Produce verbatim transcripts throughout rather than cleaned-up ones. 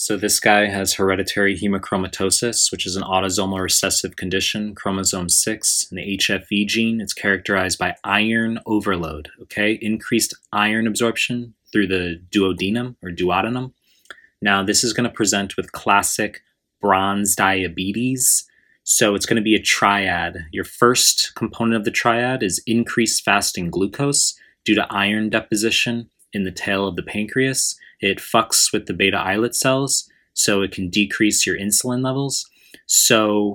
So this guy has hereditary hemochromatosis, which is an autosomal recessive condition, chromosome six, an H F E gene. It's characterized by iron overload, okay? Increased iron absorption through the duodenum or duodenum. Now, this is going to present with classic bronze diabetes. So it's going to be a triad. Your first component of the triad is increased fasting glucose due to iron deposition in the tail of the pancreas. It fucks with the beta islet cells, so it can decrease your insulin levels. So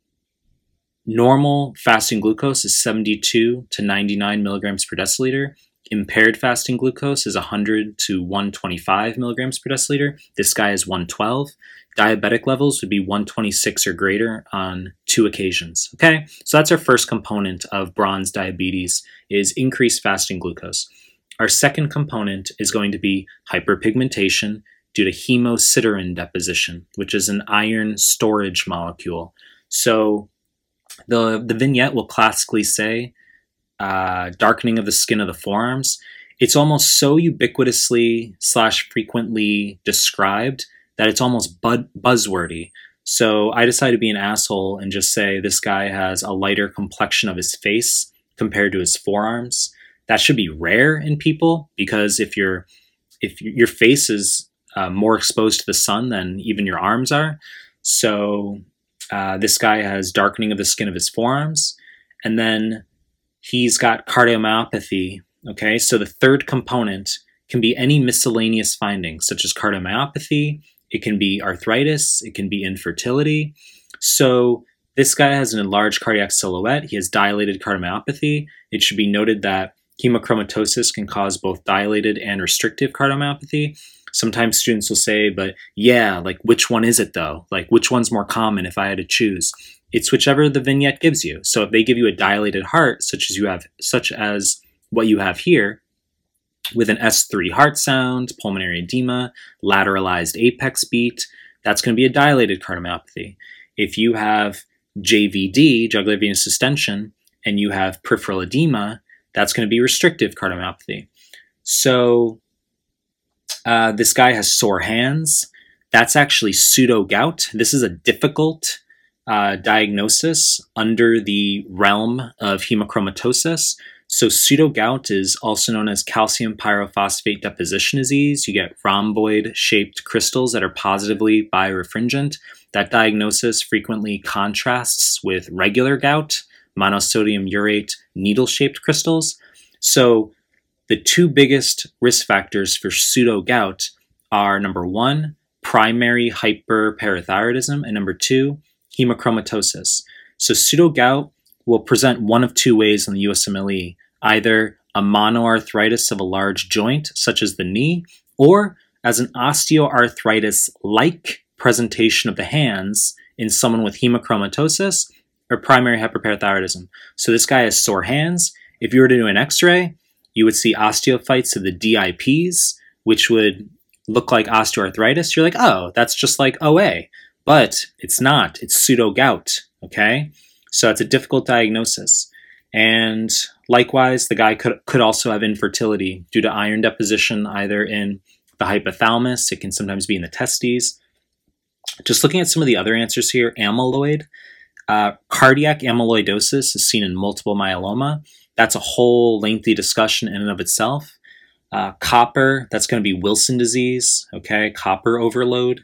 normal fasting glucose is seventy-two to ninety-nine milligrams per deciliter. Impaired fasting glucose is one hundred to one twenty-five milligrams per deciliter. This guy is one twelve. Diabetic levels would be one twenty-six or greater on two occasions. Okay, so that's our first component of bronze diabetes, is increased fasting glucose. Our second component is going to be hyperpigmentation due to hemosiderin deposition, which is an iron storage molecule. So the, the vignette will classically say uh, darkening of the skin of the forearms. It's almost so ubiquitously slash frequently described that it's almost bud- buzzwordy. So I decided to be an asshole and just say this guy has a lighter complexion of his face compared to his forearms. That should be rare in people, because if your if your face is uh, more exposed to the sun than even your arms are. So uh, this guy has darkening of the skin of his forearms, and then he's got cardiomyopathy. Okay, so the third component can be any miscellaneous findings, such as cardiomyopathy. It can be arthritis. It can be infertility. So this guy has an enlarged cardiac silhouette. He has dilated cardiomyopathy. It should be noted that hemochromatosis can cause both dilated and restrictive cardiomyopathy. Sometimes students will say, but yeah, like which one is it though? Like which one's more common if I had to choose? It's whichever the vignette gives you. So if they give you a dilated heart, such as you have, such as what you have here, with an S three heart sound, pulmonary edema, lateralized apex beat, that's going to be a dilated cardiomyopathy. If you have J V D, jugular venous distension, and you have peripheral edema, that's going to be restrictive cardiomyopathy. So uh, this guy has sore hands. That's actually pseudo-gout. This is a difficult uh, diagnosis under the realm of hemochromatosis. So pseudo-gout is also known as calcium pyrophosphate deposition disease. You get rhomboid-shaped crystals that are positively birefringent. That diagnosis frequently contrasts with regular gout, monosodium urate needle-shaped crystals. So the two biggest risk factors for pseudo-gout are, number one, primary hyperparathyroidism, and number two, hemochromatosis. So pseudo-gout will present one of two ways on the U S M L E, either a monoarthritis of a large joint, such as the knee, or as an osteoarthritis-like presentation of the hands in someone with hemochromatosis or primary hyperparathyroidism. So this guy has sore hands. If you were to do an x-ray, you would see osteophytes of the D I Ps, which would look like osteoarthritis. You're like, oh, that's just like O A. But it's not. It's pseudo-gout, okay? So it's a difficult diagnosis. And likewise, the guy could, could also have infertility due to iron deposition, either in the hypothalamus. It can sometimes be in the testes. Just looking at some of the other answers here, amyloid. Uh, cardiac amyloidosis is seen in multiple myeloma. That's a whole lengthy discussion in and of itself. Uh, copper, that's going to be Wilson disease, okay? Copper overload.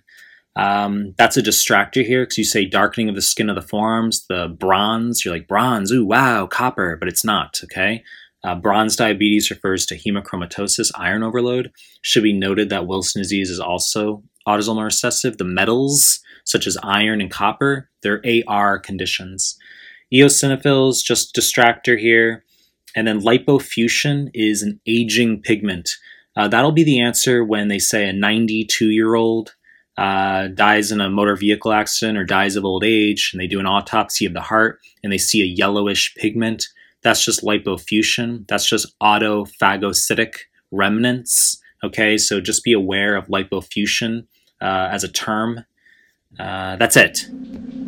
Um, that's a distractor here because you say darkening of the skin of the forearms, the bronze, you're like bronze, ooh, wow, copper, but it's not, okay? Uh, bronze diabetes refers to hemochromatosis, iron overload. Should be noted that Wilson disease is also autosomal recessive. The metals, such as iron and copper, they're A R conditions. Eosinophils, just distractor here. And then lipofusion is an aging pigment. Uh, that'll be the answer when they say a ninety-two-year-old uh, dies in a motor vehicle accident or dies of old age, and they do an autopsy of the heart, and they see a yellowish pigment. That's just lipofusion. That's just autophagocytic remnants. Okay, so just be aware of lipofusion uh, as a term. Uh, that's it.